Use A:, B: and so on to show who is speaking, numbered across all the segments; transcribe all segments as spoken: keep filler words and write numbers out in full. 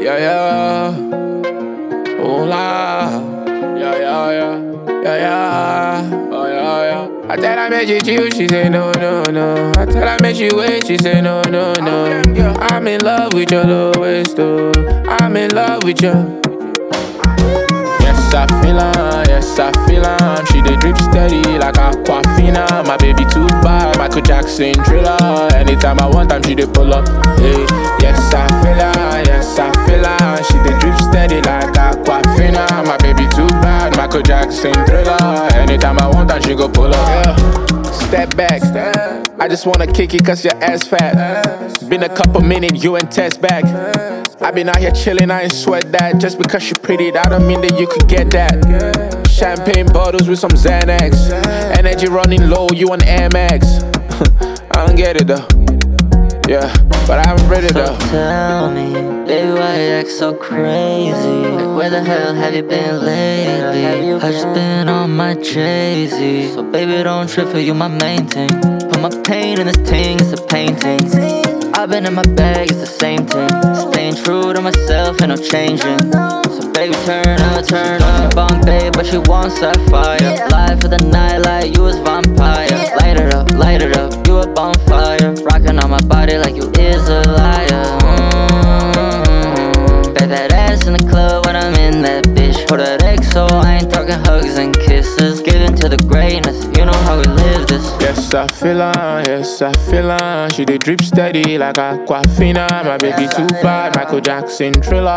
A: Yeah, yeah. Hola. Yeah, yeah, yeah. Yeah, yeah. Oh, yeah, yeah. I tell her make she chill, she say no, no, no. I tell her make she wait, she say no, no, no. I'm in love with your low waist, oh. I'm in love with you. Yes, I feel her, yes, I feel her. She dey drip steady like Aquafina. My baby too bad, Michael Jackson Thriller. Anytime I want time, she dey pull up. Hey, yes, I feel her, yes, I feel her. She dey drip steady like Aquafina. My baby too bad, Michael Jackson Thriller. Anytime I want time, she go pull up. Yeah. Step back, I just wanna kick it cause your ass fat. Been a couple minutes, you and test back. I been out here chillin', I ain't sweat that. Just because she pretty, that don't mean that you could get that. Champagne bottles with some Xanax. Energy running low, you on Air Max. I don't get it though. Yeah, but I'm ready
B: So
A: though.
B: tell me, baby, why you act so crazy? Like, where the hell have you been lately? I just been on my Jay-Z. So baby, don't trip, for you my main thing. Put my pain in this thing, it's a painting. I've been in my bag, it's the same thing. Staying true to myself, ain't no changing. So baby, turn up, turn up. Bomb babe, but she wants sapphire. Life for the night like you was vampire. Light it up, light it up, you a bonfire. Rocking on my body like you is a liar. Mm-hmm. Bet that ass in the club when I'm in that bitch. For that X O, I ain't talking hugs and kisses. Get into the greatness, you know how we live this.
A: Yes, I feel her, yes, I feel her. She dey drip steady like Aquafina. My baby too bad, Michael Jackson Thriller.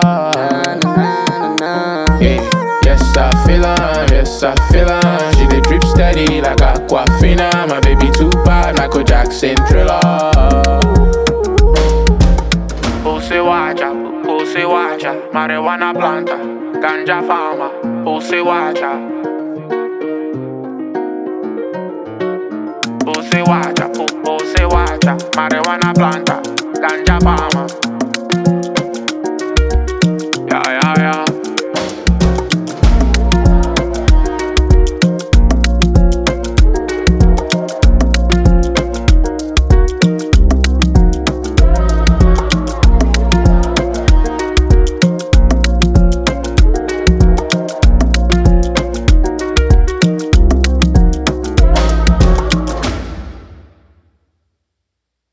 A: Yeah. Yes, I feel her, yes, I feel her. She dey drip steady like Aquafina. My baby too bad, Michael Jackson Thriller. Pussy watcher, pussy watcher, marijuana planta, ganja farmer, pussy watcher. Pussy watcher, pussy watcher, marijuana planta, ganja farmer.